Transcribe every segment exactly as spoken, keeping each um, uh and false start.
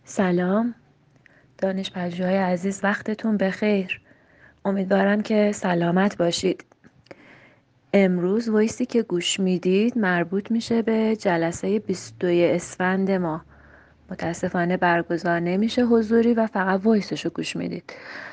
سلام دانشپژوهای عزیز، وقتتون بخیر. امیدوارم که سلامت باشید. امروز وایسی که گوش میدید مربوط میشه به جلسه بیست و دو اسفند ما. متاسفانه برگزار نمیشه حضوری و فقط وایسشو گوش میدید.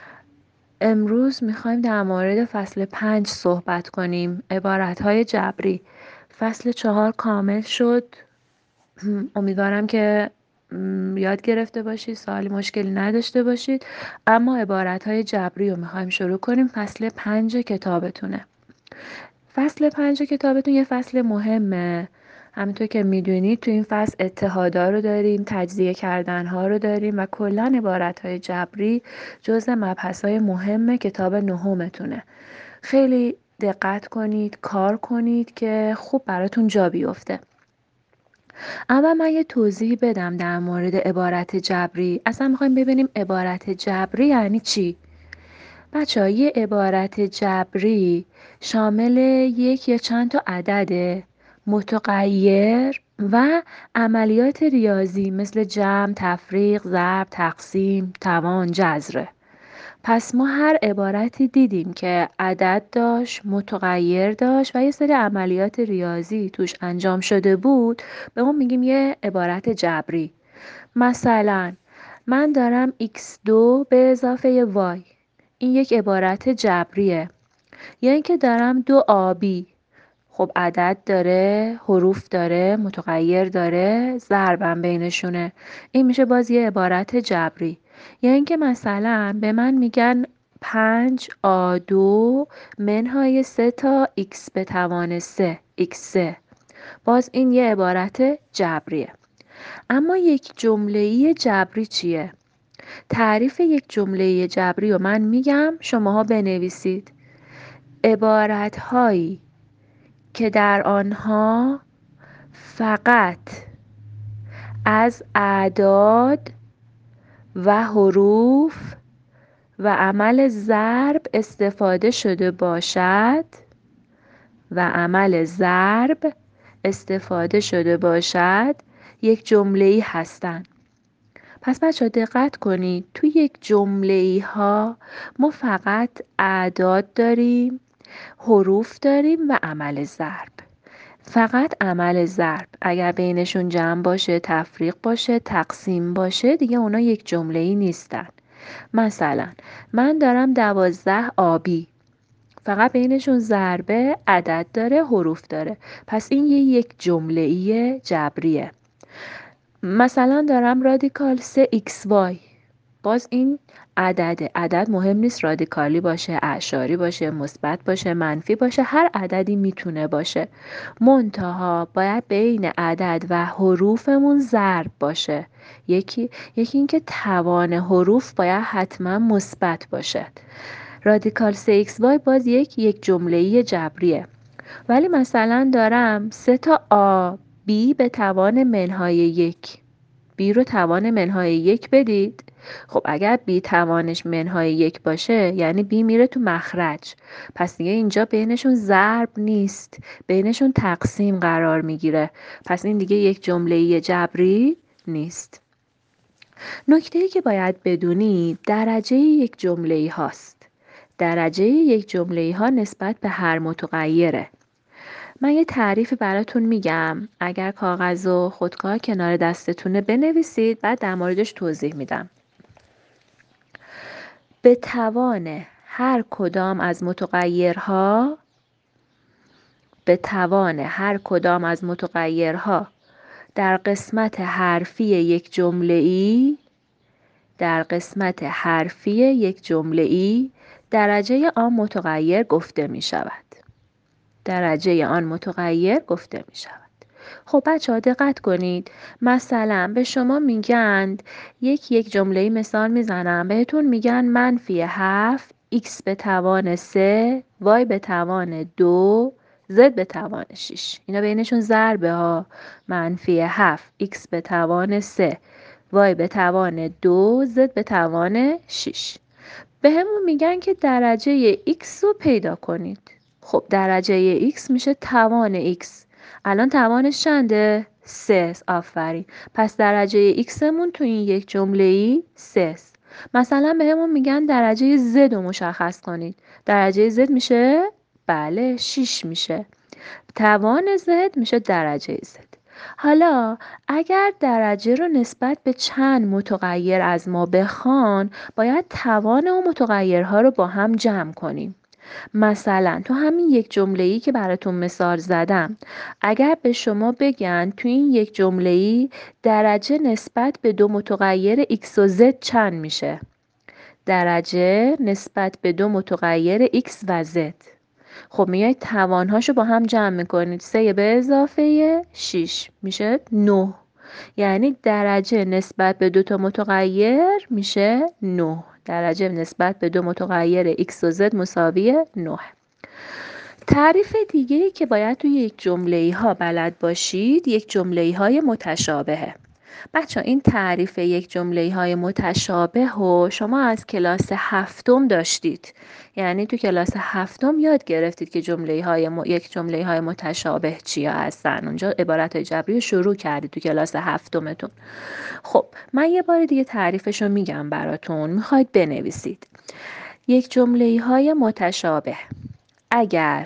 امروز میخوایم در مورد فصل پنج صحبت کنیم، عبارتهای جبری. فصل چهار کامل شد. امیدوارم که م، یاد گرفته باشید، سوالی مشکلی نداشته باشید. اما عبارتهای جبری رو میخوایم شروع کنیم. فصل پنج کتابتونه. فصل پنج کتابتون یه فصل مهمه. همونطور که میدونید تو این فصل اتحادا رو داریم، تجزیه کردن ها رو داریم و کلا عبارتهای جبری جزء مبحث‌های مهم کتاب نهمتونه. خیلی دقت کنید، کار کنید که خوب براتون جا بیفته. اول من یه توضیح بدم در مورد عبارت جبری. اصلا میخوایم ببینیم عبارت جبری یعنی چی. بچه ها، یه عبارت جبری شامل یک یا چند تا عدد متغیر و عملیات ریاضی مثل جمع، تفریق، ضرب، تقسیم، توان، جذره. پس ما هر عبارتی دیدیم که عدد داشت، متغیر داشت و یه سری عملیات ریاضی توش انجام شده بود، به اون میگیم یه عبارت جبری. مثلا من دارم ایکس دو به اضافه y. این یک عبارت جبریه. یا اینکه دارم دو آبی. خب عدد داره، حروف داره، متغیر داره، ضربم بینشونه. این میشه باز یه عبارت جبری. یا اینکه مثلا به من میگن پنج آ دو منهای سه تا x به توان سه ایکس سه. باز این یه عبارت جبریه. اما یک جمله‌ای جبری چیه؟ تعریف یک جمله جبری رو من میگم، شماها بنویسید. عبارت‌هایی که در آنها فقط از اعداد و حروف و عمل ضرب استفاده شده باشد و عمل ضرب استفاده شده باشد یک جمله‌ای هستند. پس بچه ها دقت کنید، توی یک جمله‌ای ها ما فقط اعداد داریم، حروف داریم و عمل ضرب. فقط عمل ضرب. اگر بینشون جمع باشه، تفریق باشه، تقسیم باشه، دیگه اونا یک جمله‌ای نیستن. مثلا من دارم دوازده آبی. فقط بینشون ضربه، عدد داره، حروف داره. پس این یه یک جمله‌ای جبریه. مثلا دارم رادیکال سه ایکس وای. باز این عدده. عدد مهم نیست رادیکالی باشه، اعشاری باشه، مثبت باشه، منفی باشه، هر عددی میتونه باشه. منتها باید بین عدد و حروفمون ضرب باشه. یکی یکی اینکه توان حروف باید حتما مثبت باشه. رادیکال سه ایکس وای باز یک یک جمله‌ای جبریه. ولی مثلا دارم سه تا آ بی به توان منهای یک. بی رو توان منهای یک بدید. خب اگر بی توانش منهای یک باشه یعنی بی میره تو مخرج. پس دیگه اینجا بینشون ضرب نیست، بینشون تقسیم قرار میگیره. پس این دیگه یک جمله‌ای جبری نیست. نکته‌ای که باید بدونی درجه یک جمله‌ای هاست. درجه یک جمله‌ای ها نسبت به هر متغیره. من یه تعریفی براتون میگم، اگر کاغذ و خودکار کنار دستتونه بنویسید، بعد در موردش توضیح میدم. به توان هر کدام از متغیرها به توان هر کدام از متغیرها در قسمت حرفی یک جمله‌ای در قسمت حرفی یک جمله‌ای درجه آن متغیر گفته می شود. درجه آن متغیر گفته می شود. خب بچه ها دقت کنید. مثلا به شما میگن یک یک جمله مثال میزنم بهتون، میگن منفی هفت x به توان سه y به توان دو z به توان شش. اینا بینشون ضربه ها. منفی هفت x به توان سه y به توان دو z به توان شش. به همون میگن که درجه x رو پیدا کنید. خب درجه x میشه توان x. الان توانش چنده؟ سه. آفرین. پس درجه ایکسمون تو این یک جمله ای سه. مثلا بهمون میگن درجه زد رو مشخص کنید. درجه زد میشه بله شش میشه. توان زد میشه درجه زد. حالا اگر درجه رو نسبت به چند متغیر از ما بخوان، باید توان اون متغیرها رو با هم جمع کنیم. مثلا تو همین یک جمله‌ای که براتون مثال زدم، اگر به شما بگن تو این یک جمله‌ای درجه نسبت به دو متغیر x و z چند میشه؟ درجه نسبت به دو متغیر x و z. خب میایید توانهاشو با هم جمع میکنید. سه به اضافه شش میشه نه. یعنی درجه نسبت به دو تا متغیر میشه نه. درجه نسبت به دو متغیر x و z مساوی نه. تعریف دیگه‌ای که باید توی یک جمله‌ای ها بلد باشید، یک جمله‌ای های متشابهه. بچه این تعریف یک جمله‌ای های متشابه رو شما از کلاس هفتم داشتید. یعنی تو کلاس هفتم یاد گرفتید که جمله‌ای های م... یک جمله‌ای های متشابه چیا هستن. اونجا عبارت جبری رو شروع کردید تو کلاس هفتمتون. خب من یه بار دیگه تعریفش رو میگم براتون، میخواید بنویسید. یک جمله‌ای های متشابه اگر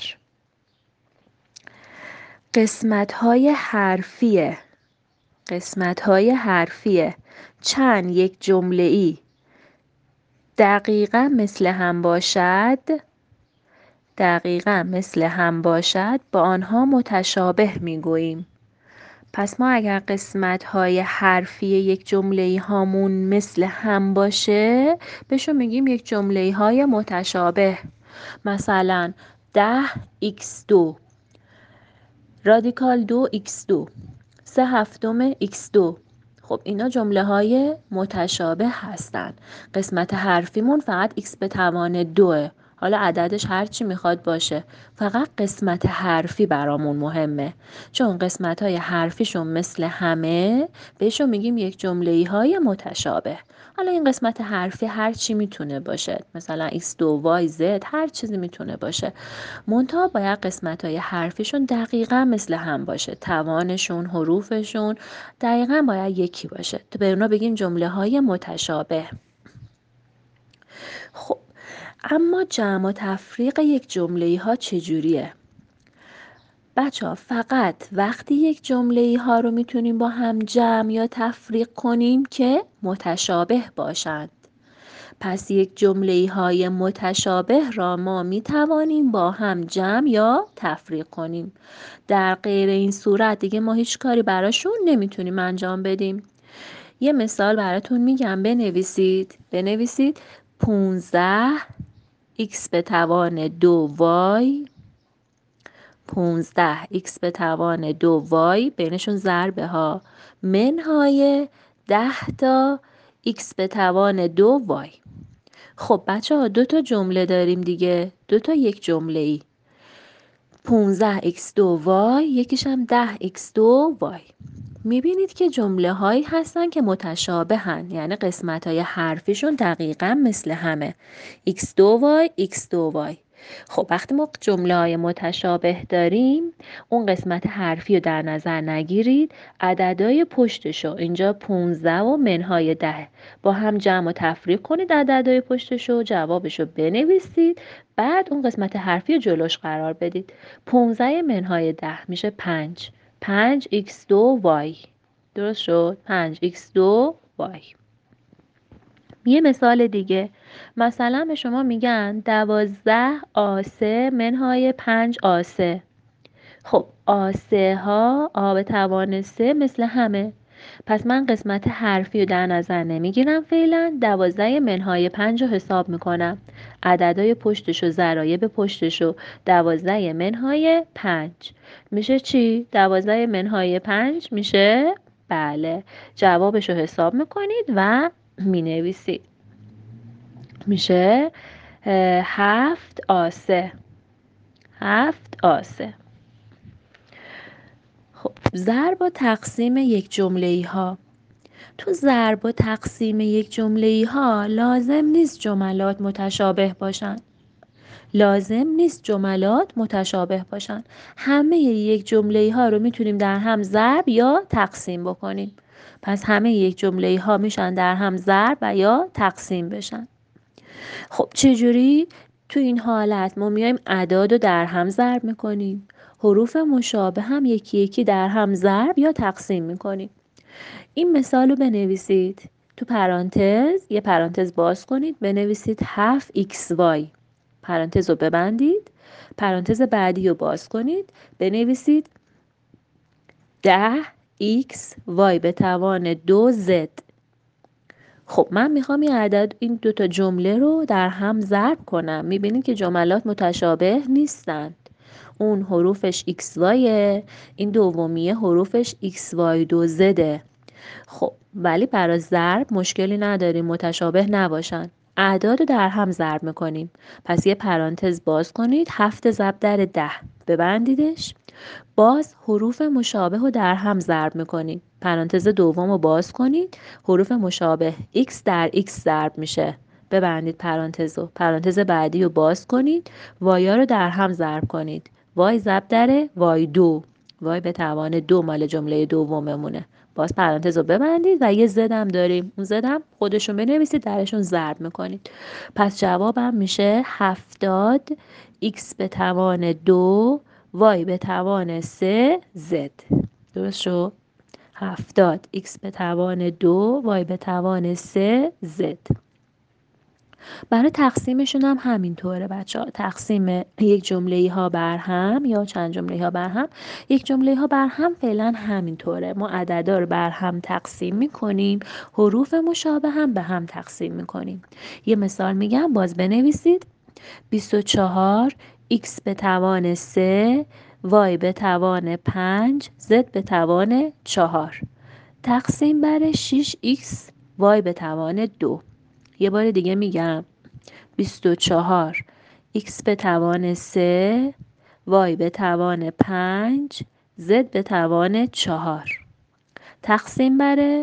قسمت‌های حرفی قسمت‌های حرفی چند یک جمله‌ای دقیقاً مثل هم باشد دقیقاً مثل هم باشد با آنها متشابه میگوییم. پس ما اگر قسمت‌های حرفی یک جمله‌ای هامون مثل هم باشه، بهشون میگیم یک جمله‌ای های متشابه. مثلا ده ایکس دو، رادیکال دو ایکس دو، سه هفتم ایکس دو. خب اینا جمله های متشابه هستن. قسمت حرفیمون فقط x به توان دوه. حالا عددش هر چی میخواد باشه، فقط قسمت حرفی برامون مهمه. چون قسمت های حرفیشون مثل همه، بهشون میگیم یک جمله های متشابه. حالا این قسمت حرفی هر چی میتونه باشه، مثلا ایکس دو وای زد، هر چیزی میتونه باشه. منتها باید قسمت های حرفیشون دقیقا مثل هم باشه. توانشون، حروفشون دقیقا باید یکی باشه. تو به اونا بگیم جمله های متشابه. خب اما جمع و تفریق یک جمله ها چجوریه؟ بچه ها فقط وقتی یک جمله ها رو میتونیم با هم جمع یا تفریق کنیم که متشابه باشند. پس یک جمله های متشابه را ما می توانیم با هم جمع یا تفریق کنیم. در غیر این صورت دیگه ما هیچ کاری براشون نمیتونیم انجام بدیم. یه مثال براتون میگم، بنویسید. بنویسید پونزده ایکس به توان دو وای، پونزده ایکس به توان دو وای بینشون ضربه ها، منهای ده تا ایکس به توان دو وای. خب بچه ها دو تا جمله داریم دیگه، دو تا یک جمله ای. پونزده ایکس دو وای، یکیش هم ده ایکس دو وای. میبینید که جمله هایی هستن که متشابه هن، یعنی قسمت های حرفیشون دقیقا مثل همه. ایکس دو وای ایکس دو وای. خب وقتی ما جمله های متشابه داریم، اون قسمت حرفی رو در نظر نگیرید، عددهای پشتشو اینجا پونزده و منهای ده با هم جمع و تفریق کنید، عددهای پشتشو جوابشو بنویسید، بعد اون قسمت حرفی رو جلوش قرار بدید. پونزده منهای ده میشه پنج. پنج ایکس دو وای. درست شد؟ پنج ایکس دو وای. یه مثال دیگه، مثلا به شما میگن دوازده آسه منهای پنج آسه. خب آسه ها آ به توان سه مثل همه. پس من قسمت حرفی رو در نظر نمیگیرم فعلا، دوازده منهای پنج رو حساب میکنم. عددهای پشتش و ضرایب پشتش و دوازده منهای پنج میشه چی؟ دوازده منهای پنج میشه بله. جوابش رو حساب میکنید و مینویسید. میشه هفت آسه. هفت آسه. خب ضرب و تقسیم یک جمله ها. تو ضرب و تقسیم یک جمله ها لازم نیست جملات متشابه باشن. لازم نیست جملات متشابه باشن. همه یک جمله ها رو میتونیم در هم ضرب یا تقسیم بکنیم. پس همه یک جمله ها میشن در هم ضرب و یا تقسیم بشن. خب چجوری؟ تو این حالت ما میایم اعداد رو در هم ضرب میکنیم. حروف مشابه هم یکی یکی در هم ضرب یا تقسیم میکنیم. این مثال رو بنویسید. تو پرانتز یه پرانتز باز کنید، بنویسید هفت ایکس وای. پرانتز رو ببندید. پرانتز بعدی رو باز کنید، بنویسید ده ایکس وای به توان دو زد. خب من میخوام این عدد این دوتا جمله رو در هم ضرب کنم. میبینید که جملات متشابه نیستند. اون حروفش ایکس وایه، این دومیه حروفش ایکس وای دو زده. خب ولی برای ضرب مشکلی نداریم، متشابه نباشن. اعداد رو در هم ضرب میکنیم. پس یه پرانتز باز کنید، هفت ضرب در ده، ببندیدش. باز حروف مشابه رو در هم ضرب میکنیم. پرانتز دوم رو باز کنید، حروف مشابه x در x ضرب میشه، ببندید پرانتز رو. پرانتز بعدی رو باز کنید، وایا رو در هم ضرب کنید. وای ضرب در وای دو، وای به توان دو مال جمله دوممونه. باز پرانتز رو ببندید و یه زدم داریم. اون زدم خودشون بنویسید، درشون ضرب میکنید. پس جوابم میشه هفتاد x به توان دو وای به توان سه زد. درست شد؟ هفتاد x به توان دو وای به توان سه زد. برای تقسیمشون هم همینطوره بچه ها. تقسیم یک جمله ها بر هم یا چند جمله ها بر هم. یک جمله ها بر هم فعلا همینطوره. ما عددا رو بر هم تقسیم میکنیم، حروف مشابه هم به هم تقسیم میکنیم. یه مثال میگم، باز بنویسید. بیست و چهار x به توان سه وای به توان پنج زد به توان چهار تقسیم بر شش ایکس وای به توان دو. یه بار دیگه میگم، بیست و چهار x به توان سه وای به توان پنج زد به توان چهار تقسیم بر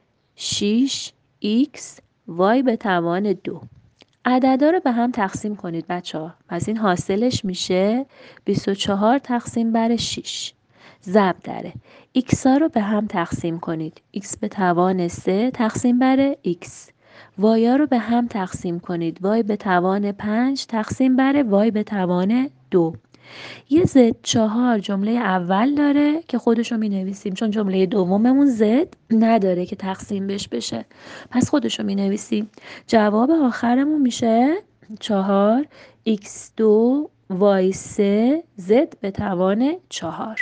شش ایکس وای به توان دو. عددا رو به هم تقسیم کنید بچه ها. پس این حاصلش میشه بیست و چهار تقسیم بر شش ضرب داره x ها رو به هم تقسیم کنید. x به توان سه تقسیم بر x. وای ها رو به هم تقسیم کنید. وای به توان پنج تقسیم بر وای به توان دو. یه زد چهار جمله اول داره که خودشو می نویسیم، چون جمله دوممون زد نداره که تقسیم بش بشه. پس خودشو می نویسیم. جواب آخرمون میشه چهار ایکس دو وای سه زد به توان چهار.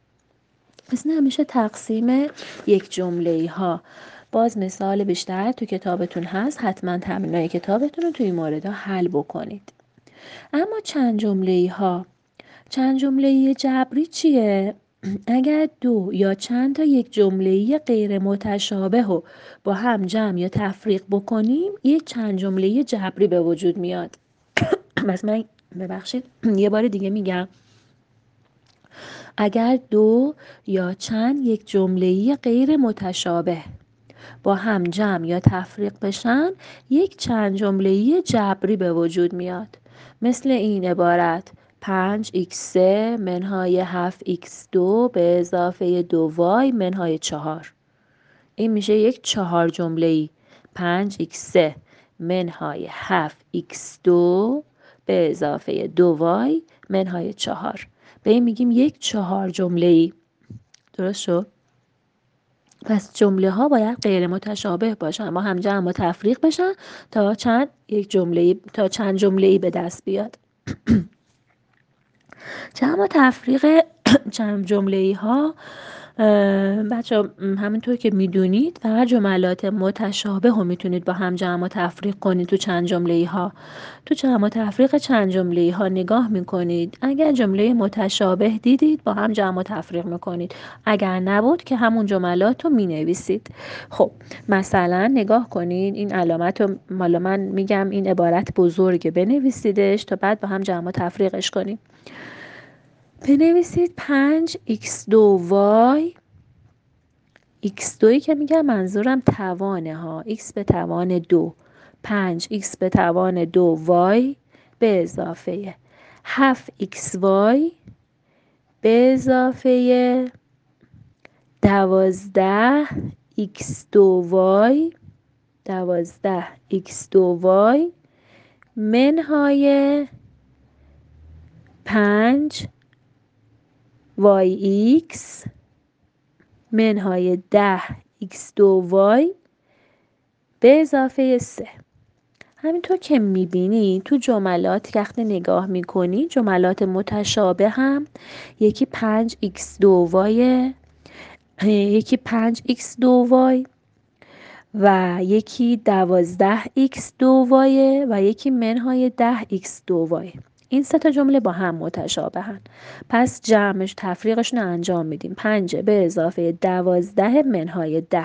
پس این همیشه تقسیم یک جمله ها. باز مثال بیشتر تو کتابتون هست، حتما تمرینای کتابتون رو توی این موردها حل بکنید. اما چند جمله ها، چند جمله جبری چیه؟ اگر دو یا چند تا یک جمله غیر متشابه رو با هم جمع یا تفریق بکنیم، یک چند جمله جبری به وجود میاد. بس من ببخشید یه بار دیگه میگم، اگر دو یا چند یک جمله غیر متشابه با هم جمع یا تفریق بشن، یک چند جمله جبری به وجود میاد. مثل این عبارت: پنج ایکس سه منهای هفت ایکس دو به اضافه دو وای منهای چهار. این میشه یک چهار جمله‌ای. پنج ایکس سه منهای هفت ایکس دو به اضافه دو وای منهای چهار. به این میگیم یک چهار جمله‌ای. درست شد؟ پس جمله ها باید غیر متشابه باشن، با هم جمع و تفریق بشن تا چند یک جمله تا چند جمله‌ای به دست بیاد. جمع و تفریق چند جمله‌ای ها بچه همونطور که میدونید فقط جملات متشابه رو میتونید با هم جمع و تفریق کنید. تو چند جمله‌ای ها تو جمع و تفریق چند جمله‌ای ها نگاه میکنید، اگر جمله متشابه دیدید با هم جمع و تفریق میکنید، اگر نبود که همون جملات رو مینویسید. خب مثلا نگاه کنید، این علامت رو مالا من میگم این عبارت بزرگه، بنویسیدش تا بعد با هم جمع و تفریقش کنیم. بنویسید پنج ایکس دو وای، ایکس دوی که میگم منظورم توانه ها، x به توان دو، پنج ایکس به توان دو وای به اضافه هفت ایکس وای به اضافه دوازده ایکس دو وای دوازده ایکس دو وای منهای پنج وای ایکس منهای ده ایکس دو وای به اضافه سه. همینطور که میبینی تو جملات که وقتی نگاه میکنی جملات متشابه هم یکی پنج ایکس دو وای یکی پنج ایکس دو وای و یکی دوازده ایکس دو وای و یکی منهای ده ایکس دو وای. این سه تا جمله با هم متشابهن، پس جمعش تفریقشون رو انجام میدیم. پنج به اضافه دوازده منهای ده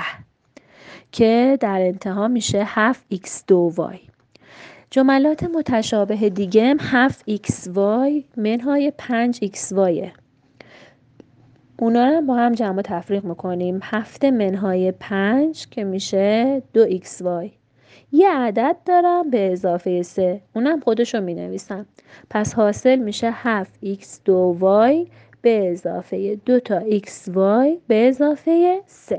که در انتها میشه هفت ایکس دو وای. جملات متشابه دیگه هم هفت ایکس وای منهای پنج ایکس وایه. اونا رو با هم جمع و تفریق میکنیم. هفت منهای پنج که میشه دو ایکس وای. یه عدد دارم به اضافه سه، اونم خودشو می نویسم. پس حاصل میشه هفت ایکس دو وای به اضافه دو تا ایکس وای به اضافه سه.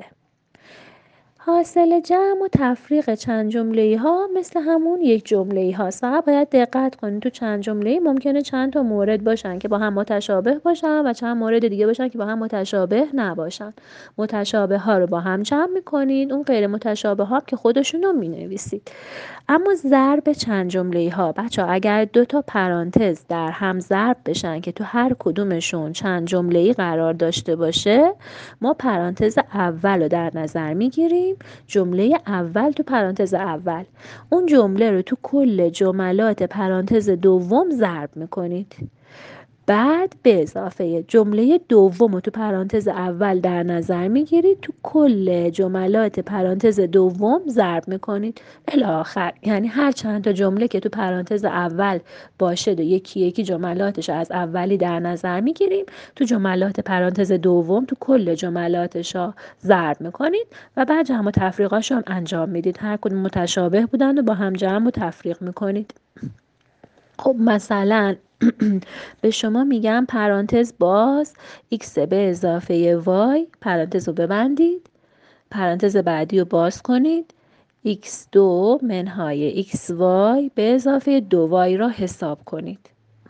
حاصل جمع و تفریق چند جمله‌ای ها مثل همون یک جمله‌ای هاست. فقط باید دقت کنید تو چند جمله‌ای ممکنه چند تا مورد باشن که با هم متشابه باشن و چند مورد دیگه باشن که با هم متشابه نباشن. متشابه ها رو با هم جمع می‌کنید، اون غیر متشابه ها که خودشون رو می‌نویسید. اما ضرب چند جمله‌ای ها بچه‌ها اگر دو تا پرانتز در هم ضرب بشن که تو هر کدومشون چند جمله‌ای قرار داشته باشه، ما پرانتز اول رو در نظر میگیریم. جمله اول تو پرانتز اول، اون جمله رو تو کل جملات پرانتز دوم ضرب میکنید. بعد به اضافه جمله دوم رو تو پرانتز اول در نظر میگیرید، تو کل جملات پرانتز دوم ضرب میکنید الی آخر. یعنی هر چند تا جمله که تو پرانتز اول باشه و یکی یکی جملاتش از اولی در نظر میگیریم، تو جملات پرانتز دوم تو کل جملاتش ها ضرب میکنید و بعد جمع و تفریقاش هم انجام میدید. هر کدوم متشابه بودن و با هم جمع و تفریق میکنید. خب مثلا به شما میگم پرانتز باز x به اضافه y، پرانتز رو ببندید، پرانتز بعدی رو باز کنید، ایکس دو منهای ایکس وای به اضافه دو وای را حساب کنید.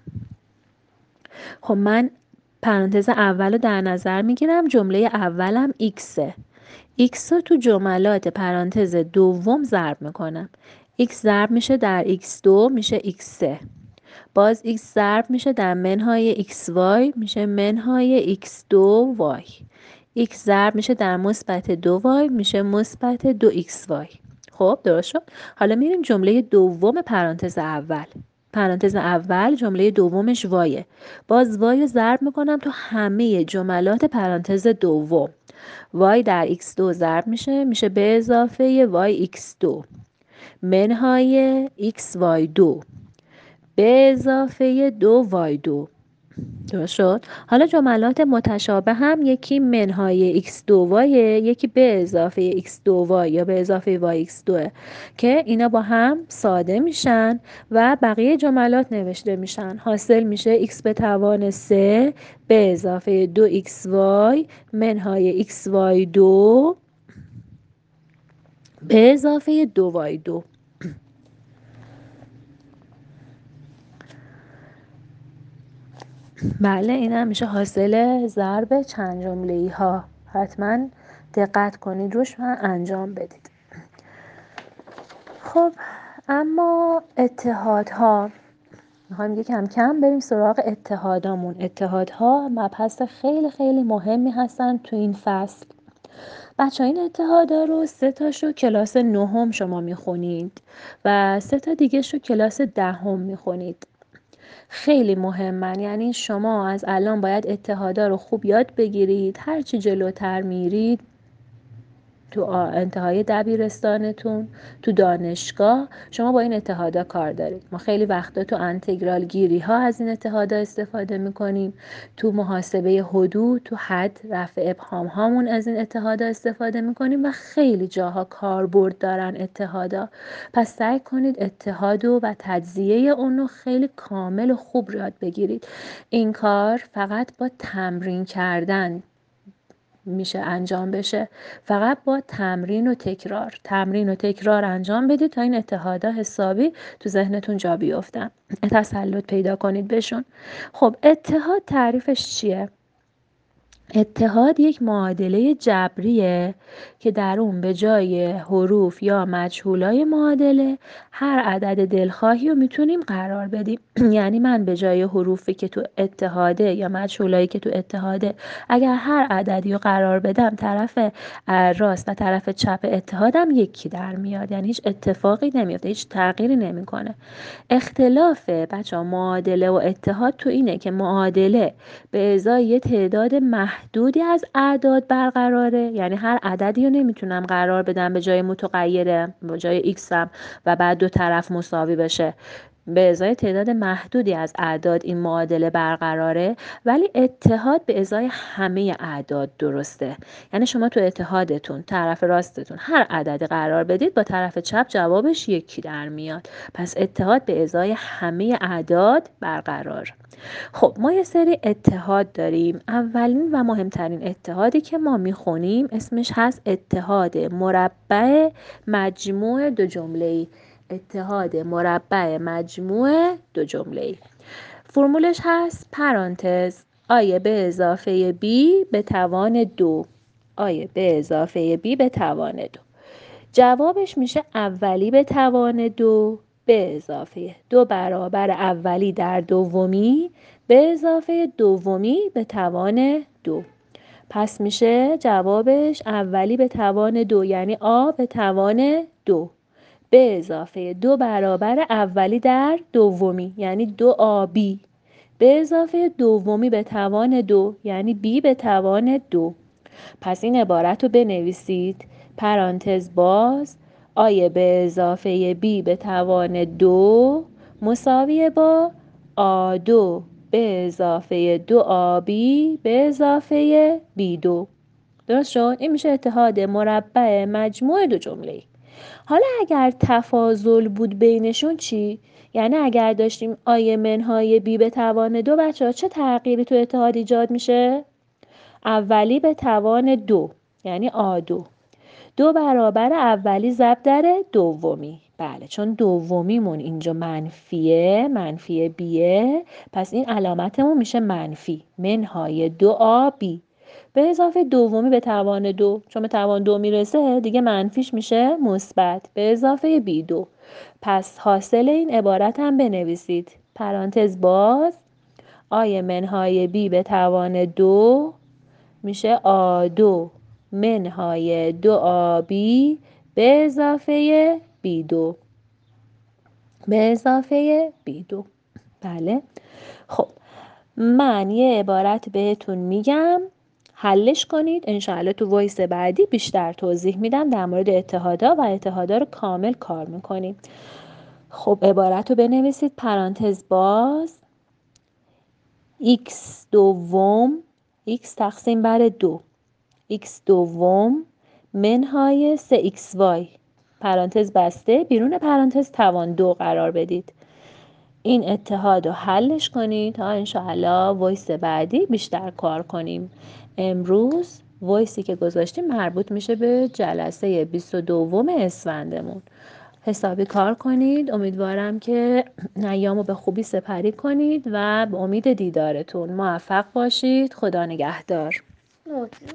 خب من پرانتز اول رو در نظر میگیرم، جمله اولم xه. x رو تو جملات پرانتز دوم ضرب میکنم. x ضرب میشه در ایکس دو میشه ایکس سه. باز x ضرب میشه در منهای xy میشه منهای ایکس دو وای. x ضرب میشه در مثبت دو وای میشه مثبت دو ایکس وای. خب درست شد. حالا میریم جمله دوم پرانتز اول. پرانتز اول جمله دومش وایه. باز وای رو ضرب میکنم تو همه جملات پرانتز دوم. وای در ایکس دو ضرب میشه میشه به اضافه وای ایکس دو منهای ایکس وای دو به اضافه دو وای دو. درست شد. حالا جملات متشابه هم یکی منهای ایکس دو وای، یکی به اضافه ایکس دو وای یا به اضافه وای ایکس دو که اینا با هم ساده میشن و بقیه جملات نوشته میشن. حاصل میشه x به توان سه به اضافه دو ایکس وای منهای ایکس وای دو به اضافه دو وای دو. بله این هم میشه حاصل ضرب چند جمله‌ای ها. حتما دقت کنید روش و انجام بدید. خب اما اتحادها، میخوایم یه کم کم بریم سراغ اتحادامون. اتحادها مبحث خیلی خیلی مهمی هستن تو این فصل. بچه این اتحادا رو سه تاشو کلاس نهم شما میخونید و سه تا دیگه شو کلاس دهم میخونید. خیلی مهمن، یعنی شما از الان باید اتحادا رو خوب یاد بگیرید. هرچی جلوتر میرید تو انتهای دبیرستانتون، تو دانشگاه شما با این اتحادا کار دارید. ما خیلی وقتا تو انتگرال گیری ها از این اتحادا استفاده میکنیم، تو محاسبه حدود، تو حد رفع ابهام هامون از این اتحادا استفاده میکنیم و خیلی جاها کاربرد دارن اتحادا. پس سعی کنید اتحاد و تجزیه اونو خیلی کامل و خوب یاد بگیرید. این کار فقط با تمرین کردن میشه انجام بشه، فقط با تمرین و تکرار تمرین و تکرار انجام بدید تا این اتحادا حسابی تو ذهنتون جا بیفتن، تسلط پیدا کنید بهشون. خب اتحاد تعریفش چیه؟ اتحاد یک معادله جبریه که در اون به جای حروف یا مجهولای معادله هر عدد دلخواهی رو میتونیم قرار بدیم. یعنی من به جای حروفی که تو اتحاده یا مجهولایی که تو اتحاده اگر هر عددی رو قرار بدم، طرف راست و طرف چپ اتحادم یکی در میاد، یعنی هیچ اتفاقی نمیفته، هیچ تغییری نمیکنه. اختلاف بچه ها معادله و اتحاد تو اینه که معادله به ازای یه تعداد محدودی از اعداد برقراره، یعنی هر عددی رو نمیتونم قرار بدم به جای متغیره به جای ایکس هم و بعد دو طرف مساوی بشه. به ازای تعداد محدودی از اعداد این معادله برقراره، ولی اتحاد به ازای همه اعداد درسته. یعنی شما تو اتحادتون طرف راستتون هر عددی قرار بدید، با طرف چپ جوابش یکی در میاد. پس اتحاد به ازای همه اعداد برقرار. خب ما یه سری اتحاد داریم. اولین و مهمترین اتحادی که ما میخونیم اسمش هست اتحاد مربع مجموع دو جمله‌ای. اتحاد مربع مجموع دو جمله‌ای. فرمولش هست پرانتز آی به اضافه بی به توان دو. آی به اضافه بی به توان دو. جوابش میشه اولی به توان دو به اضافه دو برابر اولی در دومی به اضافه دومی به توان دو. پس میشه جوابش اولی به توان دو، یعنی آ به توان دو به اضافه دو برابر اولی در دومی، یعنی دو آبی به اضافه دومی به توان دو، یعنی بی به توان دو. پس این عبارت رو بنویسید. پرانتز باز آی به اضافه بی به توان دو مساویه با آ دو به اضافه دو آبی به اضافه بی دو. درست شد؟ این میشه اتحاد مربع مجموع دو جمله. حالا اگر تفاضل بود بینشون چی؟ یعنی اگر داشتیم آی منهای بی به توان دو، بچه ها چه تغییری تو اتحاد ایجاد میشه؟ اولی به توان دو، یعنی آ دو. دو برابر اولی ضرب در دومی. بله، چون دومیمون اینجا منفیه، منفی بیه، پس این علامتمون میشه منفی. منهای دو آ بی به اضافه دومی به توان دو، چون به توان دو میرسه دیگه منفیش میشه مثبت به اضافه بی دو. پس حاصل این عبارت هم بنویسید. پرانتز باز آی منهای بی به توان دو میشه آ دو منهای دو آبی به اضافه بی دو به اضافه بی دو. بله. خب من یه عبارت بهتون میگم، حلش کنید. انشاءالله تو وایس بعدی بیشتر توضیح میدم در مورد اتحادا و اتحادا رو کامل کار میکنیم. خب عبارت رو بنویسید. پرانتز باز x دوم x تقسیم بر دو x دوم منهای سه ایکس وای پرانتز بسته بیرون پرانتز توان دو قرار بدید. این اتحاد رو حلش کنید تا انشاءالله وایس بعدی بیشتر کار کنیم. امروز وایسی که گذاشتیم مربوط میشه به جلسه بیست و دوم اسفندمون. حسابی کار کنید. امیدوارم که ایامو به خوبی سپری کنید و به امید دیدارتون موفق باشید. خدا نگهدار.